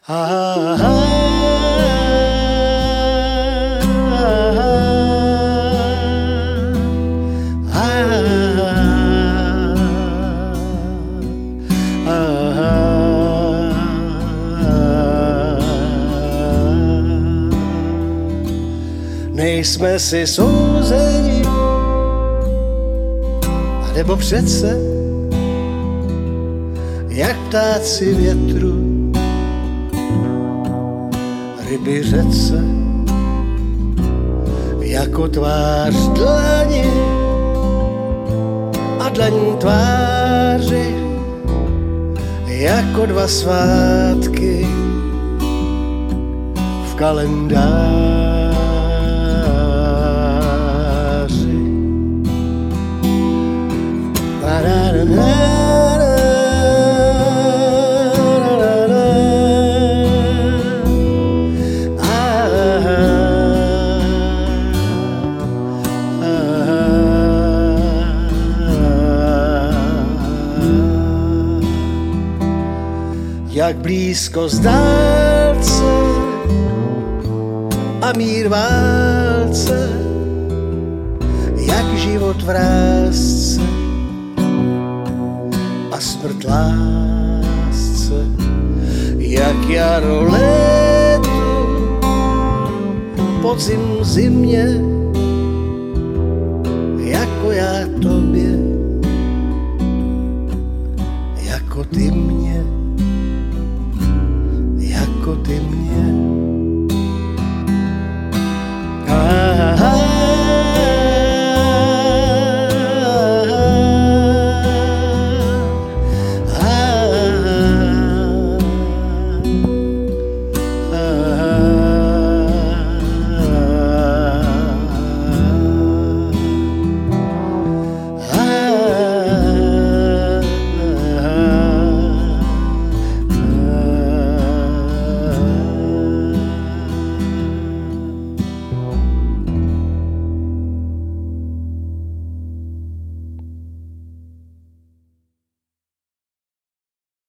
Nejsme si souzeni, a nebo přece, jak ptáci větru, ryby řece, jako tvář dlani a dlaň tváři, jako dva svátky v kalendáři. Jak blízko z dálce a mír válce, jak život v rásce a smrt lásce, jak jaro létu, podzim zimě,